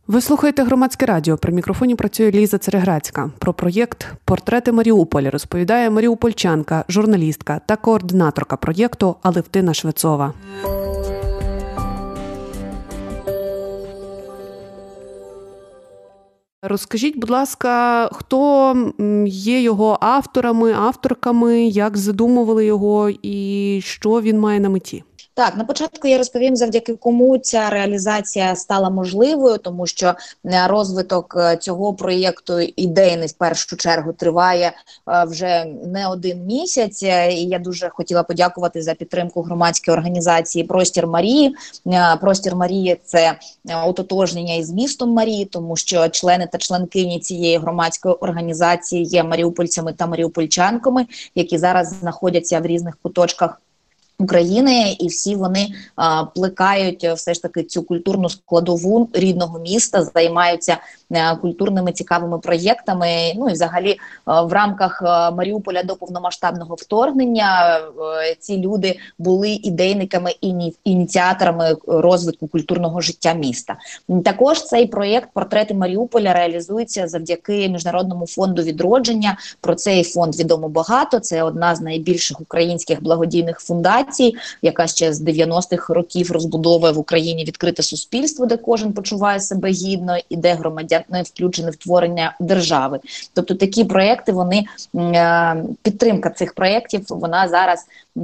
Ви слухаєте «Громадське радіо». При мікрофоні працює Ліза Цереграцька. Про проєкт «Портрети Маріуполя» розповідає маріупольчанка, журналістка та координаторка проєкту Алевтина Швецова. Розкажіть, будь ласка, хто є його авторами, авторками, як задумували його і що він має на меті? Так, на початку я розповім, завдяки кому ця реалізація стала можливою, тому що розвиток цього проєкту ідейний в першу чергу триває вже не один місяць. І я дуже хотіла подякувати за підтримку громадської організації «Простір Марії». «Простір Марії» – це ототожнення із містом Марії, тому що члени та членкині цієї громадської організації є маріупольцями та маріупольчанками, які зараз знаходяться в різних куточках України, і всі вони плекають все ж таки цю культурну складову рідного міста, займаються культурними цікавими проєктами. Ну і взагалі в рамках Маріуполя до повномасштабного вторгнення ці люди були ідейниками і ініціаторами розвитку культурного життя міста. Також цей проєкт «Портрети Маріуполя» реалізується завдяки Міжнародному фонду відродження. Про цей фонд відомо багато. Це одна з найбільших українських благодійних фундацій, яка ще з 90-х років розбудовує в Україні відкрите суспільство, де кожен почуває себе гідно і де громадяни включені в творення держави. Тобто такі проєкти, підтримка цих проєктів, вона зараз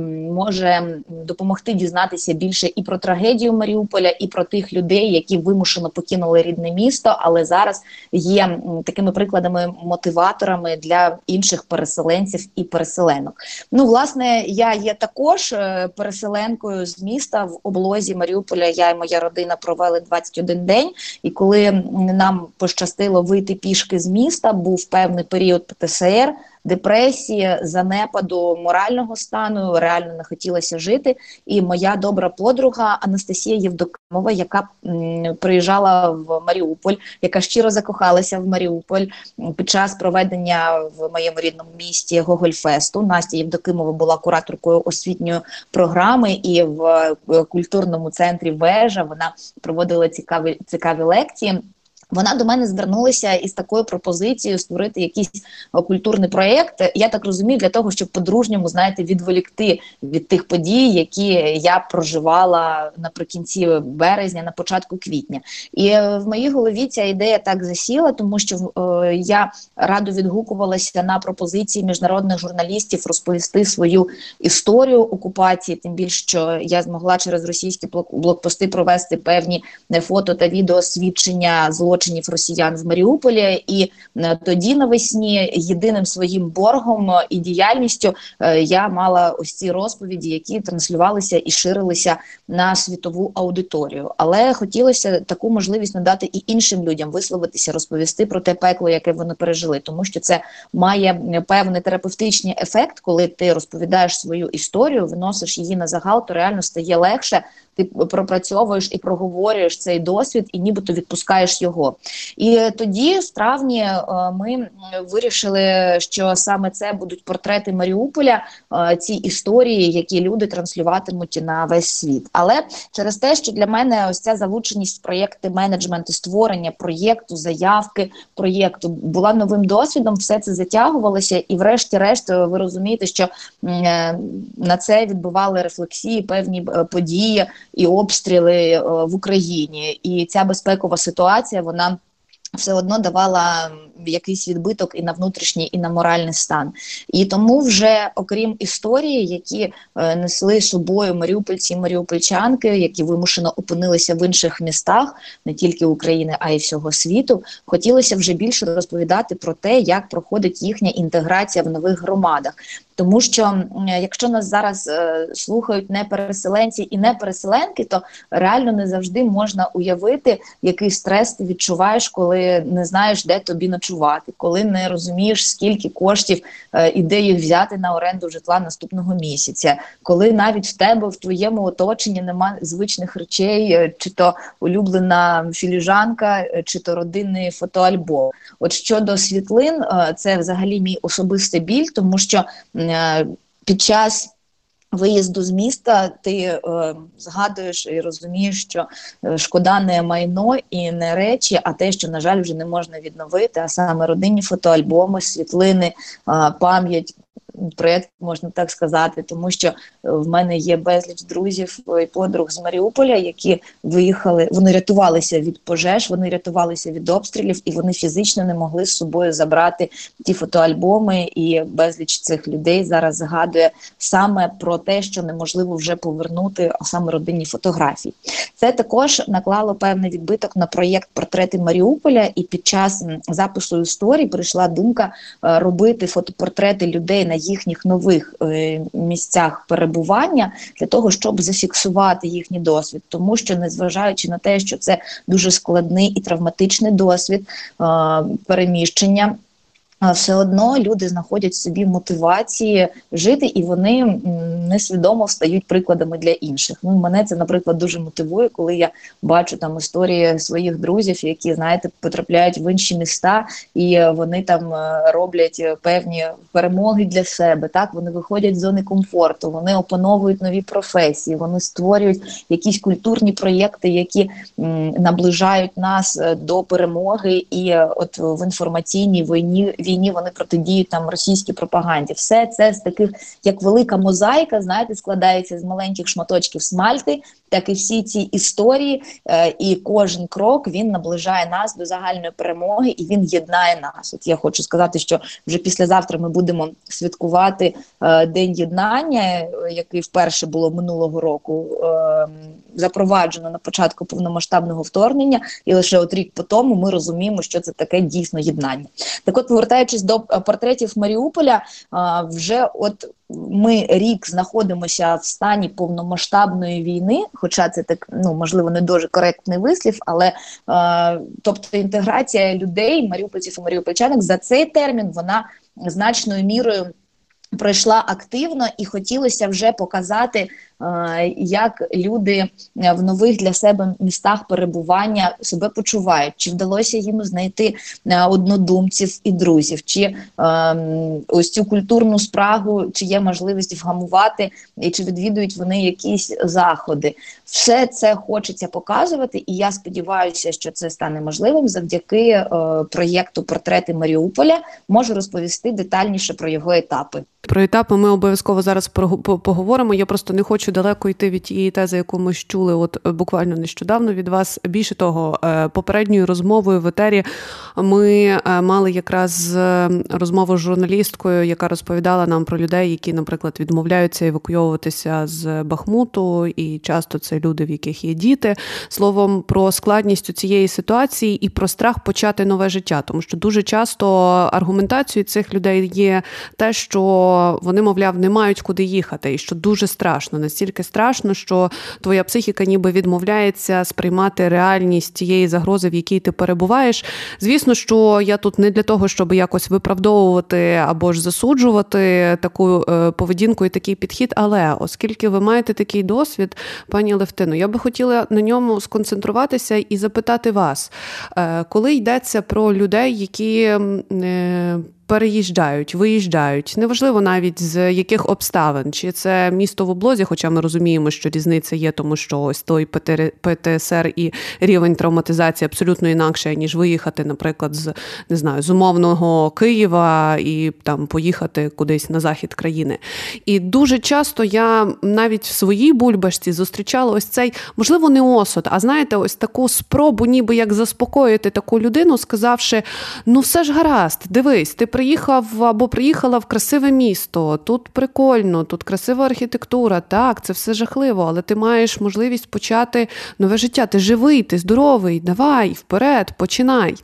може допомогти дізнатися більше і про трагедію Маріуполя, і про тих людей, які вимушено покинули рідне місто, але зараз є такими прикладами, мотиваторами для інших переселенців і переселенок. Ну, власне, я є також переселенкою з міста. В облозі Маріуполя я і моя родина провели 21 день, і коли нам пощастило вийти пішки з міста, був певний період ПТСР, депресії, занепаду морального стану, реально не хотілося жити. І моя добра подруга Анастасія Євдокимова, яка приїжджала в Маріуполь, яка щиро закохалася в Маріуполь під час проведення в моєму рідному місті Гогольфесту. Настя Євдокимова була кураторкою освітньої програми, і в культурному центрі «Вежа» вона проводила цікаві лекції. Вона до мене звернулася із такою пропозицією створити якийсь культурний проєкт, я так розумію, для того, щоб по-дружньому, знаєте, відволікти від тих подій, які я проживала наприкінці березня, на початку квітня. І в моїй голові ця ідея так засіла, тому що я радо відгукувалася на пропозиції міжнародних журналістів розповісти свою історію окупації, тим більше, що я змогла через російські блокпости провести певні фото та відеосвідчення злочинів росіян в Маріуполі, і тоді навесні єдиним своїм боргом і діяльністю я мала ось ці розповіді, які транслювалися і ширилися на світову аудиторію. Але хотілося таку можливість надати і іншим людям висловитися, розповісти про те пекло, яке вони пережили, тому що це має певний терапевтичний ефект, коли ти розповідаєш свою історію, виносиш її на загал, то реально стає легше, ти пропрацьовуєш і проговорюєш цей досвід, і нібито відпускаєш його. І тоді, в травні, ми вирішили, що саме це будуть портрети Маріуполя, ці історії, які люди транслюватимуть на весь світ. Але через те, що для мене ось ця залученість в проєкти менеджменту, створення проєкту, заявки проєкту була новим досвідом, все це затягувалося, і врешті-решт ви розумієте, що на це відбували рефлексії, певні події і обстріли в Україні. І ця безпекова ситуація, вона все одно давала якийсь відбиток і на внутрішній, і на моральний стан. І тому вже, окрім історії, які несли собою маріупольці і маріупольчанки, які вимушено опинилися в інших містах, не тільки України, а й всього світу, хотілося вже більше розповідати про те, як проходить їхня інтеграція в нових громадах. Тому що, якщо нас зараз слухають не переселенці і не переселенки, то реально не завжди можна уявити, який стрес ти відчуваєш, коли не знаєш, де тобі ночувати, коли не розумієш, скільки коштів іде їх взяти на оренду житла наступного місяця, коли навіть в тебе, в твоєму оточенні немає звичних речей, чи то улюблена філіжанка, чи то родинний фотоальбом. От щодо світлин, це взагалі мій особистий біль, тому що під час виїзду з міста ти згадуєш і розумієш, що шкода не майно і не речі, а те, що, на жаль, вже не можна відновити, а саме родинні фотоальбоми, світлини, пам'ять, проєкт, можна так сказати, тому що в мене є безліч друзів і подруг з Маріуполя, які виїхали, вони рятувалися від пожеж, вони рятувалися від обстрілів, і вони фізично не могли з собою забрати ті фотоальбоми, і безліч цих людей зараз згадує саме про те, що неможливо вже повернути, а саме родинні фотографії. Це також наклало певний відбиток на проєкт «Портрети Маріуполя», і під час запису історії прийшла думка робити фотопортрети людей на їхніх нових місцях перебування для того, щоб зафіксувати їхній досвід. Тому що, незважаючи на те, що це дуже складний і травматичний досвід переміщення, все одно люди знаходять в собі мотивації жити, і вони несвідомо стають прикладами для інших. Ну, мене це, наприклад, дуже мотивує, коли я бачу там історії своїх друзів, які, знаєте, потрапляють в інші міста, і вони там роблять певні перемоги для себе. Так, вони виходять з зони комфорту, вони опановують нові професії, вони створюють якісь культурні проєкти, які наближають нас до перемоги, і от в інформаційній війні вони протидіють там російській пропаганді. Все це з таких, як велика мозаїка, знаєте, складається з маленьких шматочків смальти, так і всі ці історії, і кожен крок, він наближає нас до загальної перемоги, і він єднає нас. От я хочу сказати, що вже післязавтра ми будемо святкувати День єднання, який вперше було минулого року запроваджено на початку повномасштабного вторгнення, і лише от рік по тому ми розуміємо, що це таке дійсно єднання. Так от, повертаючись до портретів Маріуполя, вже от ми рік знаходимося в стані повномасштабної війни, хоча це так, ну, можливо, не дуже коректний вислів, але тобто інтеграція людей, маріупольців і маріупольчанок, за цей термін вона значною мірою пройшла активно, і хотілося вже показати, як люди в нових для себе містах перебування себе почувають, чи вдалося їм знайти однодумців і друзів, чи ось цю культурну спрагу, чи є можливість вгамувати, і чи відвідують вони якісь заходи. Все це хочеться показувати, і я сподіваюся, що це стане можливим завдяки проєкту «Портрети Маріуполя». Можу розповісти детальніше про його етапи. Про етапи ми обов'язково зараз поговоримо. Я просто не хочу далеко йти від тієї тези, яку ми чули от буквально нещодавно від вас. Більше того, попередньою розмовою в етері ми мали якраз розмову з журналісткою, яка розповідала нам про людей, які, наприклад, відмовляються евакуйовуватися з Бахмуту, і часто це люди, в яких є діти. Словом, про складність цієї ситуації і про страх почати нове життя. Тому що дуже часто аргументацією цих людей є те, що вони, мовляв, не мають куди їхати, і що дуже страшно. Настільки страшно, що твоя психіка ніби відмовляється сприймати реальність тієї загрози, в якій ти перебуваєш. Звісно, що я тут не для того, щоб якось виправдовувати або ж засуджувати таку поведінку і такий підхід, але оскільки ви маєте такий досвід, пані Алевтино, я би хотіла на ньому сконцентруватися і запитати вас, коли йдеться про людей, які переїжджають, виїжджають, неважливо навіть з яких обставин, чи це місто в облозі, хоча ми розуміємо, що різниця є, тому що ось той ПТСР і рівень травматизації абсолютно інакше, ніж виїхати, наприклад, з умовного Києва і там поїхати кудись на захід країни. І дуже часто я навіть в своїй бульбашці зустрічала ось цей, можливо, не осуд, а знаєте, ось таку спробу ніби як заспокоїти таку людину, сказавши, ну все ж гаразд, дивись, ти приїхав або приїхала в красиве місто, тут прикольно, тут красива архітектура, так, це все жахливо, але ти маєш можливість почати нове життя, ти живий, ти здоровий, давай, вперед, починай.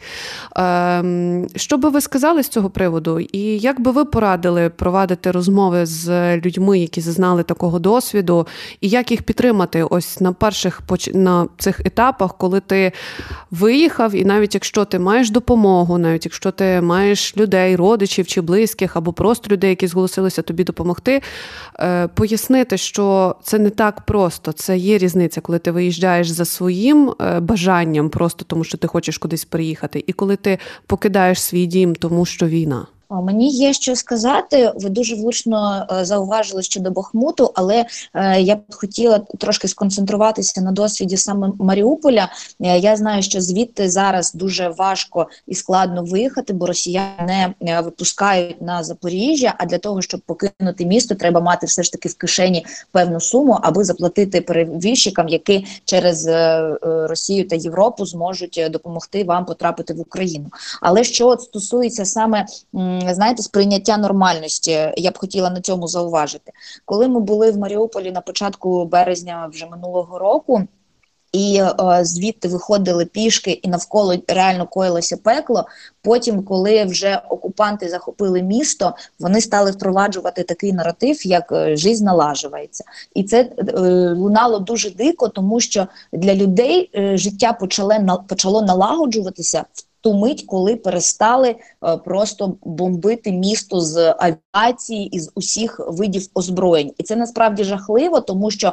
Що би ви сказали з цього приводу? І як би ви порадили провадити розмови з людьми, які зазнали такого досвіду, і як їх підтримати ось на цих етапах, коли ти виїхав, і навіть якщо ти маєш допомогу, навіть якщо ти маєш людей, родичів чи близьких, або просто людей, які зголосилися тобі допомогти, пояснити, що це не так просто. Це є різниця, коли ти виїжджаєш за своїм бажанням, просто тому що ти хочеш кудись приїхати, і коли ти покидаєш свій дім, тому що війна. Мені є що сказати. Ви дуже влучно зауважили щодо Бахмуту, але я б хотіла трошки сконцентруватися на досвіді саме Маріуполя. Я знаю, що звідти зараз дуже важко і складно виїхати, бо росіяни не випускають на Запоріжжя, а для того, щоб покинути місто, треба мати все ж таки в кишені певну суму, аби заплатити перевізчикам, які через Росію та Європу зможуть допомогти вам потрапити в Україну. Але що от стосується саме, знаєте, сприйняття нормальності, я б хотіла на цьому зауважити. Коли ми були в Маріуполі на початку березня вже минулого року, і звідти виходили пішки, і навколо реально коїлося пекло. Потім, коли вже окупанти захопили місто, вони стали впроваджувати такий наратив, як «жизнь налажується». І це лунало дуже дико, тому що для людей життя почало налагоджуватися в ту мить, коли перестали просто бомбити місто з авіації і з усіх видів озброєнь. І це насправді жахливо, тому що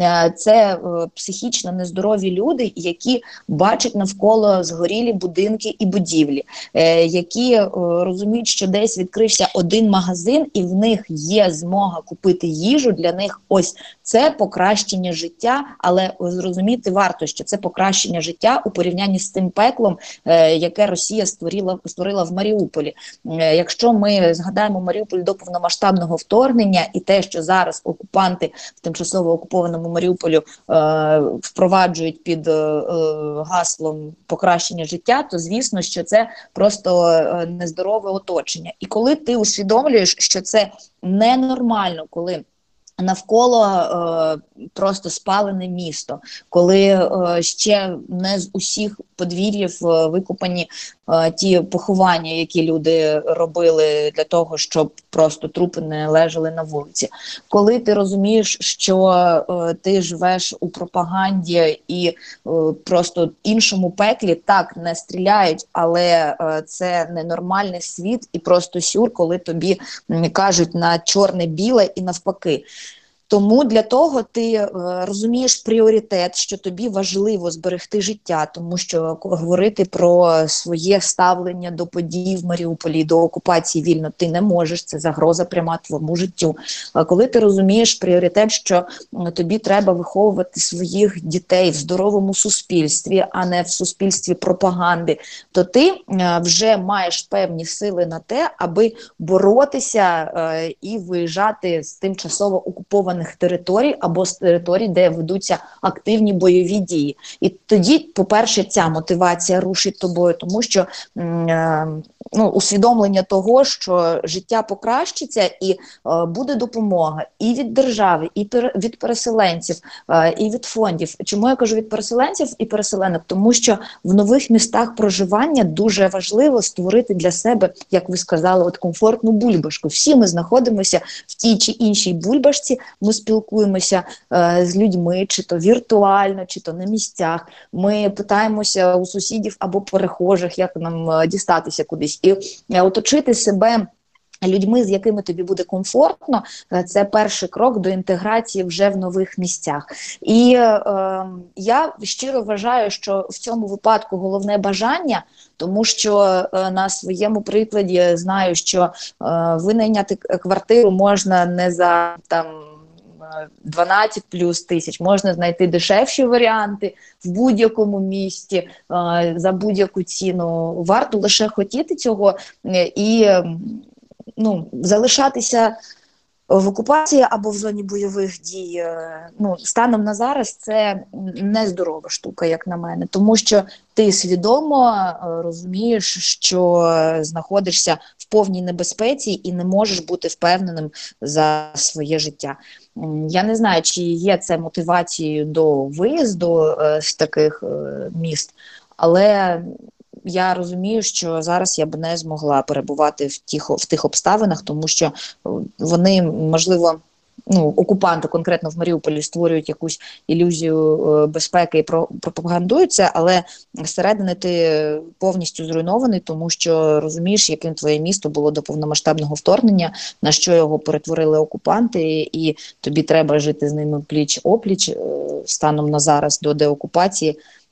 це психічно нездорові люди, які бачать навколо згорілі будинки і будівлі, які розуміють, що десь відкрився один магазин і в них є змога купити їжу, для них ось це покращення життя, але зрозуміти варто, що це покращення життя у порівнянні з тим пеклом, яке Росія створила в Маріуполі. Якщо ми згадаємо Маріуполь до повномасштабного вторгнення і те, що зараз окупанти в тимчасово окупованому Маріуполі впроваджують під гаслом покращення життя, то звісно, що це просто нездорове оточення. І коли ти усвідомлюєш, що це ненормально, коли навколо просто спалене місто, коли ще не з усіх подвір'їв викопані ті поховання, які люди робили для того, щоб просто трупи не лежали на вулиці. Коли ти розумієш, що ти живеш у пропаганді і просто іншому пеклі, так, не стріляють, але це ненормальний світ і просто сюр, коли тобі кажуть на чорне-біле і навпаки. Тому для того ти розумієш пріоритет, що тобі важливо зберегти життя, тому що говорити про своє ставлення до подій в Маріуполі, до окупації вільно ти не можеш, це загроза пряма твоєму життю. А коли ти розумієш пріоритет, що тобі треба виховувати своїх дітей в здоровому суспільстві, а не в суспільстві пропаганди, то ти вже маєш певні сили на те, аби боротися і виїжджати з тимчасово окупованих територій або з територій, де ведуться активні бойові дії. І тоді, по-перше, ця мотивація рушить тобою, тому що усвідомлення того, що життя покращиться і буде допомога і від держави, і від переселенців, і від фондів. Чому я кажу від переселенців і переселенок? Тому що в нових містах проживання дуже важливо створити для себе, як ви сказали, от комфортну бульбашку. Всі ми знаходимося в тій чи іншій бульбашці, ми спілкуємося з людьми, чи то віртуально, чи то на місцях. Ми питаємося у сусідів або перехожих, як нам дістатися кудись. І оточити себе людьми, з якими тобі буде комфортно, це перший крок до інтеграції вже в нових місцях. І я щиро вважаю, що в цьому випадку головне бажання, тому що на своєму прикладі знаю, що винайняти квартиру можна не за 12 плюс тисяч, можна знайти дешевші варіанти в будь-якому місті, за будь-яку ціну. Варто лише хотіти цього і залишатися в окупації або в зоні бойових дій. Станом на зараз це нездорова штука, як на мене, тому що ти свідомо розумієш, що знаходишся в повній небезпеці і не можеш бути впевненим за своє життя. Я не знаю, чи є це мотивацією до виїзду з таких міст, але я розумію, що зараз я б не змогла перебувати в тих обставинах, тому що вони, можливо, окупанти конкретно в Маріуполі створюють якусь ілюзію безпеки і пропагандують це, але зсередини ти повністю зруйнований, тому що розумієш, яким твоє місто було до повномасштабного вторгнення, на що його перетворили окупанти, і тобі треба жити з ними пліч-опліч станом на зараз до деокупації.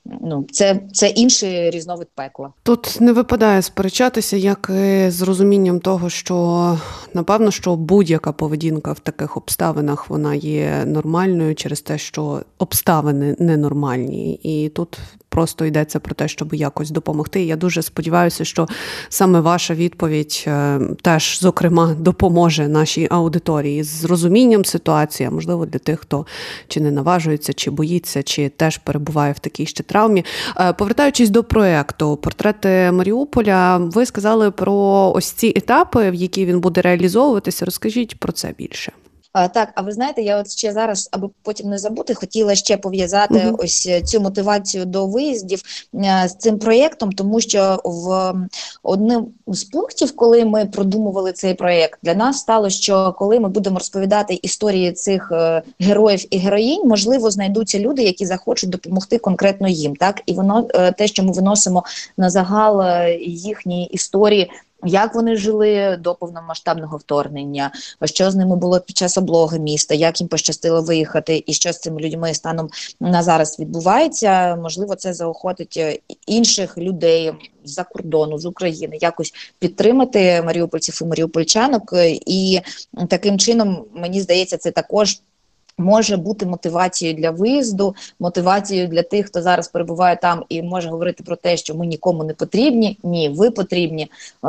це інший різновид пекла. Тут не випадає сперечатися, як і з розумінням того, що, напевно, що будь-яка поведінка в таких обставинах, вона є нормальною через те, що обставини ненормальні. І тут просто йдеться про те, щоб якось допомогти. Я дуже сподіваюся, що саме ваша відповідь теж, зокрема, допоможе нашій аудиторії з розумінням ситуації, а можливо для тих, хто чи не наважується, чи боїться, чи теж перебуває в такій ще травмі. Повертаючись до проєкту «Портрети Маріуполя», ви сказали про ось ці етапи, в які він буде реалізовуватися. Розкажіть про це більше. Так, а ви знаєте, я от ще зараз, аби потім не забути, хотіла ще пов'язати ось цю мотивацію до виїздів з цим проєктом, тому що в одним з пунктів, коли ми продумували цей проєкт, для нас стало, що коли ми будемо розповідати історії цих героїв і героїнь, можливо, знайдуться люди, які захочуть допомогти конкретно їм, так? І воно, те, що ми виносимо на загал їхні історії, як вони жили до повномасштабного вторгнення, що з ними було під час облоги міста, як їм пощастило виїхати і що з цими людьми станом на зараз відбувається. Можливо, це заохотить інших людей з-за кордону, з України, якось підтримати маріупольців і маріупольчанок. І таким чином, мені здається, це також може бути мотивацією для виїзду, мотивацією для тих, хто зараз перебуває там і може говорити про те, що ми нікому не потрібні. Ні, ви потрібні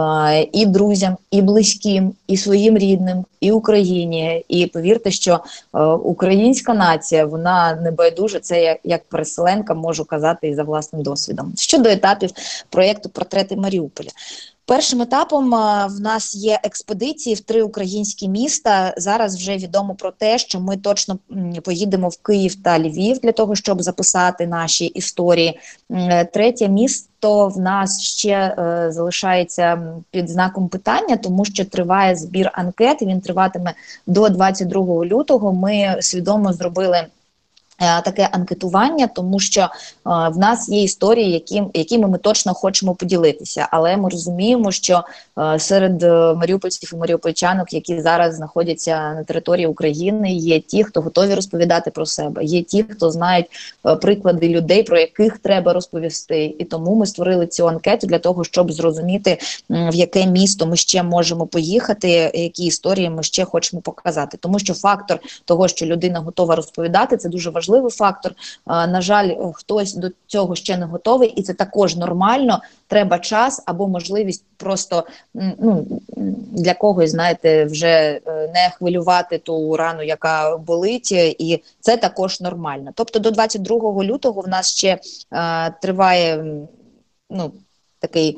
і друзям, і близьким, і своїм рідним, і Україні. І повірте, що українська нація, вона не байдуже, це як переселенка можу казати і за власним досвідом. Щодо етапів проєкту «Портрети Маріуполя». Першим етапом в нас є експедиції в 3 українські міста. Зараз вже відомо про те, що ми точно поїдемо в Київ та Львів для того, щоб записати наші історії. Третє місто в нас ще залишається під знаком питання, тому що триває збір анкет, він триватиме до 22 лютого. Ми свідомо зробили таке анкетування, тому що в нас є історії, якими ми точно хочемо поділитися, але ми розуміємо, що серед маріупольців і маріупольчанок, які зараз знаходяться на території України, є ті, хто готові розповідати про себе, є ті, хто знають приклади людей, про яких треба розповісти. І тому ми створили цю анкету для того, щоб зрозуміти, в яке місто ми ще можемо поїхати, які історії ми ще хочемо показати. Тому що фактор того, що людина готова розповідати, це дуже важливий фактор. На жаль, хтось до цього ще не готовий, і це також нормально. Треба час або можливість просто для когось, знаєте, вже не хвилювати ту рану, яка болить, і це також нормально. Тобто до 22 лютого в нас ще триває такий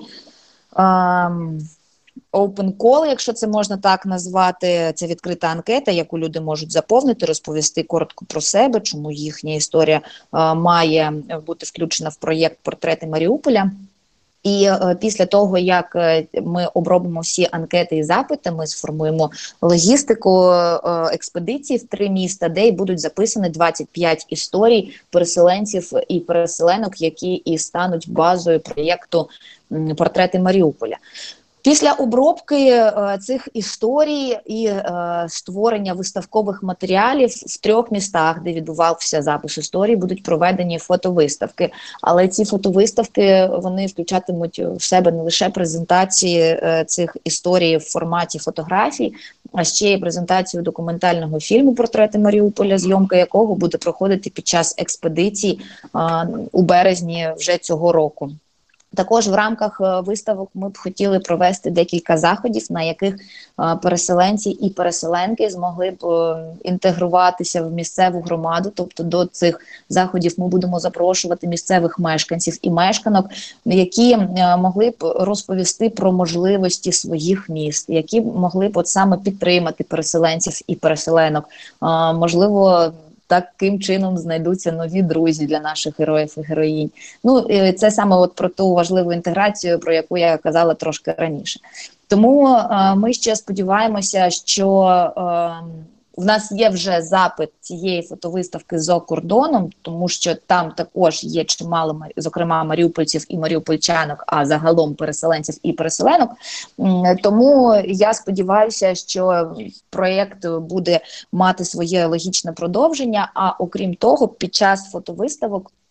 open call, якщо це можна так назвати. Це відкрита анкета, яку люди можуть заповнити, розповісти коротко про себе, чому їхня історія має бути включена в проєкт «Портрети Маріуполя». І після того, як ми обробимо всі анкети і запити, ми сформуємо логістику експедиції в 3 міста, де будуть записані 25 історій переселенців і переселенок, які і стануть базою проєкту «Портрети Маріуполя». Після обробки цих історій і створення виставкових матеріалів в 3 містах, де відбувався запис історій, будуть проведені фотовиставки. Але ці фотовиставки, вони включатимуть в себе не лише презентації цих історій в форматі фотографій, а ще й презентацію документального фільму «Портрети Маріуполя», зйомка якого буде проходити під час експедицій у березні вже цього року. Також в рамках виставок ми б хотіли провести декілька заходів, на яких переселенці і переселенки змогли б інтегруватися в місцеву громаду. Тобто до цих заходів ми будемо запрошувати місцевих мешканців і мешканок, які могли б розповісти про можливості своїх міст, які могли б саме підтримати переселенців і переселенок. Можливо, таким чином знайдуться нові друзі для наших героїв і героїнь. Це саме про ту важливу інтеграцію, про яку я казала трошки раніше. Тому ми ще сподіваємося, що в нас є вже запит цієї фотовиставки за кордоном, тому що там також є чимало, зокрема, маріупольців і маріупольчанок, а загалом переселенців і переселенок. Тому я сподіваюся, що проєкт буде мати своє логічне продовження, а окрім того, під час фотовиставок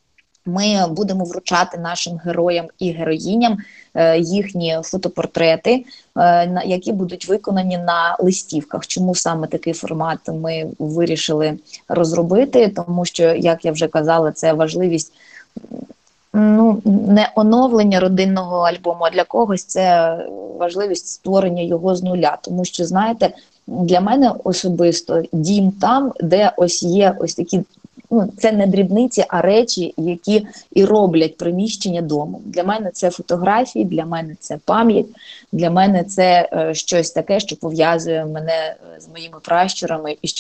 ми будемо вручати нашим героям і героїням їхні фотопортрети, які будуть виконані на листівках. Чому саме такий формат ми вирішили розробити? Тому що, як я вже казала, це важливість не оновлення родинного альбому, а для когось це важливість створення його з нуля. Тому що, знаєте, для мене особисто дім там, де ось є ось такі, це не дрібниці, а речі, які і роблять приміщення домом. Для мене це фотографії, для мене це пам'ять, для мене це щось таке, що пов'язує мене з моїми пращурами і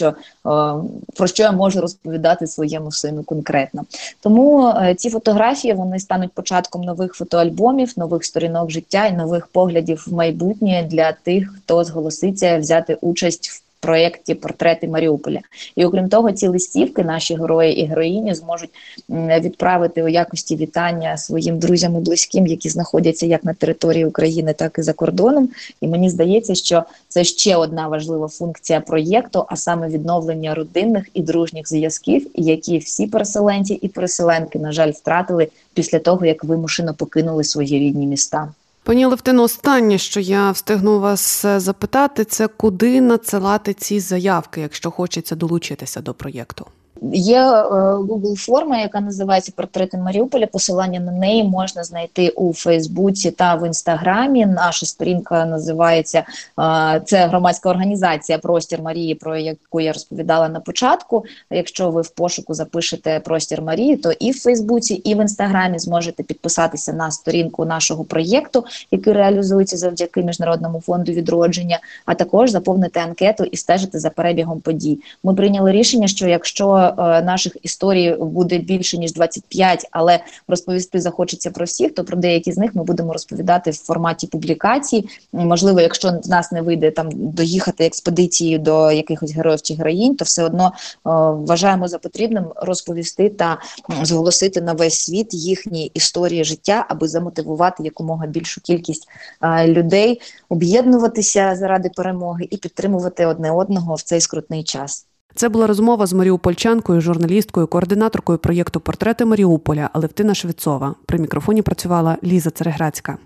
про що я можу розповідати своєму сину конкретно. Тому ці фотографії, вони стануть початком нових фотоальбомів, нових сторінок життя і нових поглядів в майбутнє для тих, хто зголоситься взяти участь в проєкті «Портрети Маріуполя». І окрім того, ці листівки наші герої і героїні зможуть відправити у якості вітання своїм друзям і близьким, які знаходяться як на території України, так і за кордоном. І мені здається, що це ще одна важлива функція проєкту, а саме відновлення родинних і дружніх зв'язків, які всі переселенці і переселенки, на жаль, втратили після того, як вимушено покинули свої рідні міста. Пані Алевтино, останнє, що я встигну вас запитати, це куди надсилати ці заявки, якщо хочеться долучитися до проєкту? Є Google-форма, яка називається «Портрети Маріуполя». Посилання на неї можна знайти у Фейсбуці та в Інстаграмі. Наша сторінка називається, це громадська організація «Простір Марії», про яку я розповідала на початку. Якщо ви в пошуку запишете «Простір Марії», то і в Фейсбуці, і в Інстаграмі зможете підписатися на сторінку нашого проєкту, який реалізується завдяки Міжнародному фонду відродження, а також заповнити анкету і стежити за перебігом подій. Ми прийняли рішення, що якщо наших історій буде більше, ніж 25, але розповісти захочеться про всіх, то про деякі з них ми будемо розповідати в форматі публікацій. Можливо, якщо в нас не вийде там доїхати експедицією до якихось героїв чи героїнь, то все одно вважаємо за потрібним розповісти та зголосити на весь світ їхні історії життя, аби замотивувати якомога більшу кількість людей, об'єднуватися заради перемоги і підтримувати одне одного в цей скрутний час. Це була розмова з маріупольчанкою, журналісткою, координаторкою проєкту «Портрети Маріуполя» Алевтина Швецова. При мікрофоні працювала Ліза Цереграцька.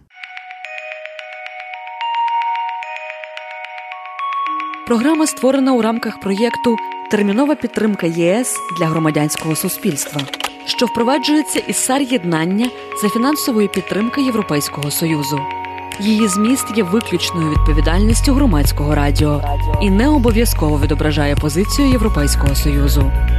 Програма створена у рамках проєкту «Термінова підтримка ЄС для громадянського суспільства», що впроваджується із САР-єднання за фінансової підтримки Європейського Союзу. Її зміст є виключною відповідальністю громадського радіо і не обов'язково відображає позицію Європейського Союзу.